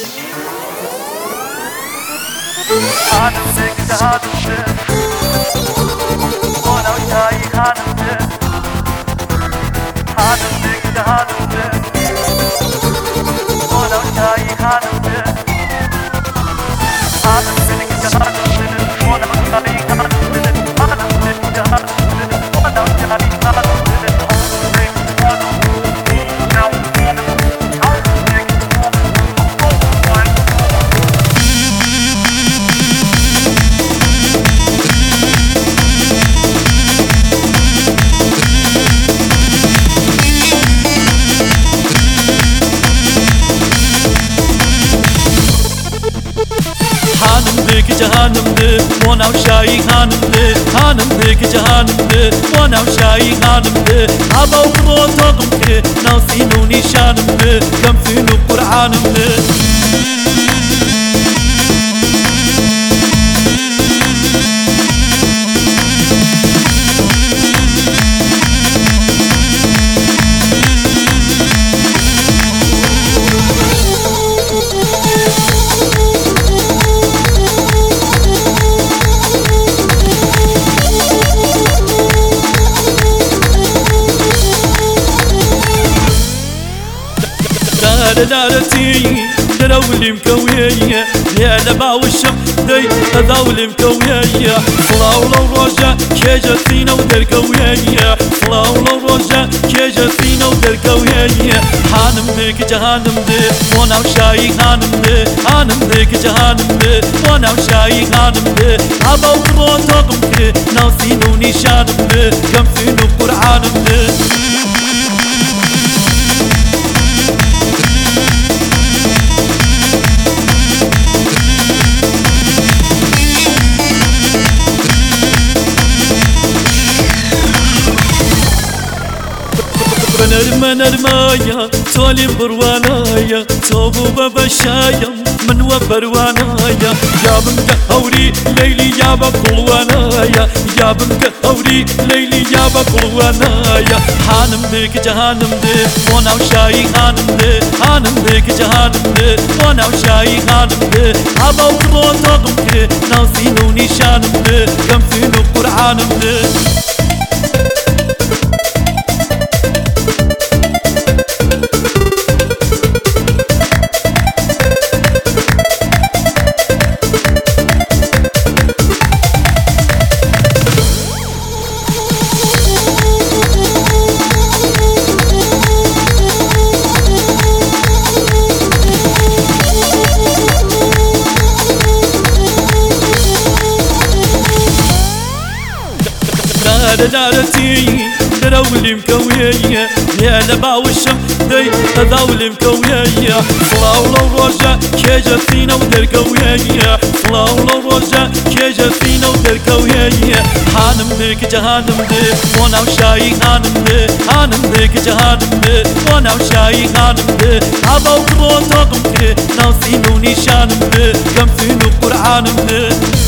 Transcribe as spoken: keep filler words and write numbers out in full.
Hanımdı gece hanımdı, ona uçağı hanımdı. Hanımdı gece hanımdı, ona uçağı hanımdı. Hanımdı gece hanımdı, ona uçağı hanımdı. Hanımdı gece hanımdı, ona uçağı hanımdı. Hanımdı gece hanımdı, ona uşağı hanımdı. Hanımdı gece hanımdı, ona uşağı hanımdı. Aba okulu otogum ki, nasinu nişanımdı. Gamsinu Kur'anımdı. دارتي دراولي مكوية يا لبا والشم دي تداولي مكوية صلاو لو روجا كيجا فينا ودركوية صلاو لو روجا كيجا فينا ودركوية هانم ديك جهانم دي وانا وشاي هانم دي هانم ديك جهانم دي وانا وشاي هانم دي أبا وقبو توقم كي ناسينو نشانم دي كم فينو قرآنم دي نرمى نرمايا تولي بروانايا توبو ببشايا من وبروانايا يا بنك هوري ليلي يا بقلوانايا يا بنك هوري ليلي يا بقلوانايا هانم ديك جهانم دي وانا وشاي هانم دي هانم ديك جهانم دي وانا وشاي هانم دي أبا وقبو توقم كي ناسينو نشانم دي كم فينو قرآنم دي دارتي دراولي مكوية يا لبا والشم دي تداولي مكوية صلاو لو روجا كيجا فينا ودركوية صلاو لو روجا كيجا فينا ودركوية هانم ديك جهانم دي وانا وشاي هانم دي هانم ديك جهانم دي وانا وشاي هانم دي أبا وقبو توقم كي ناسينو نشانم دي كم فينو قرآنم دي